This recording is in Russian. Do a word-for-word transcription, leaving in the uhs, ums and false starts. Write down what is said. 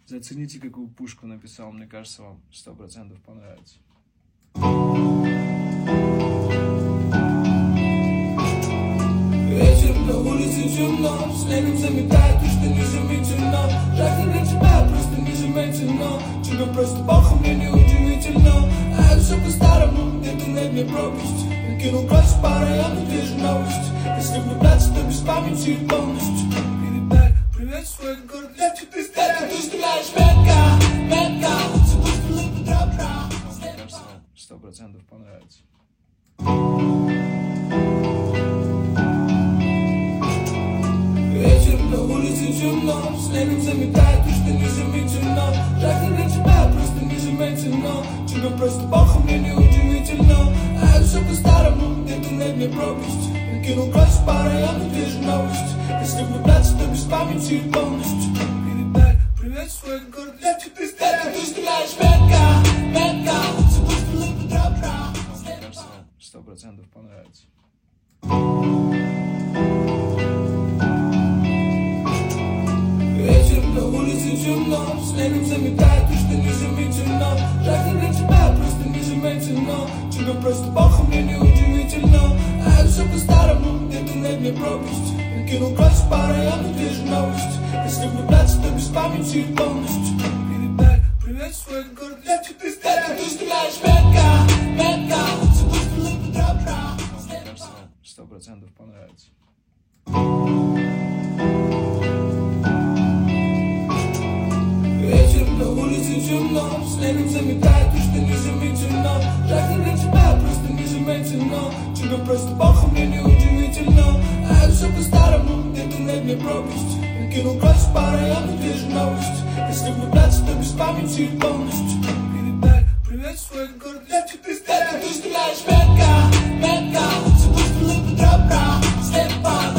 Зацените, какую пушку написал, мне кажется, вам сто процентов понравится. Вечер на улице темно, снегом заметает то, что не заметено. Так не для тебя, просто не заметено. Тебе просто бахом, мне не удивительно. А это все по-старому, где-то на дне пропасть. Я кинул класс пара, я ну где же новость. Если влюбляться, то без памяти полностью. Передай привет свой город, я тебе стараюсь. Ты стреляешь метко, метко. Все выстрелы по драпра. Мне кажется, вам сто процентов понравится. Вечер на улице темно, снегом заметает то, что не заметено. Так не для тебя, просто не заметено. Тебе просто бахом, мне не удивительно. А это все по-старому, где-то на дне пропасть. Я кинул класс пара, я ну где же новость. Если влюбляться, то без памяти полностью. Передай привет свой город, я тебе стараюсь. Ты стреляешь метко, метко. Все выстрелы по драпра. Мне кажется, вам сто процентов понравится. Вечер на улице темно, снегом заметает то, что не заметено. Так не для тебя, просто не заметено. Тебе просто бахом, мне не удивительно. А это все по-старому, где-то на дне пропасть. Я кинул класс пара, я ну где же новость. Если влюбляться, то без памяти полностью. Передай привет свой город, я тебе стараюсь. Ты стреляешь метко, метко. Все выстрелы по драпра. Мне кажется, вам сто процентов понравится. Вечер на улице темно, снегом заметает то, что не заметено. Так не для тебя, просто не заметено. Тебе просто бахом, мне не удивительно. А это все по-старому, где-то на дне пропасть. Я кинул класс пара, я ну где же новость. Если влюбляться, то без памяти полностью. Передай привет свой город, я тебе стараюсь. Ты стреляешь метко,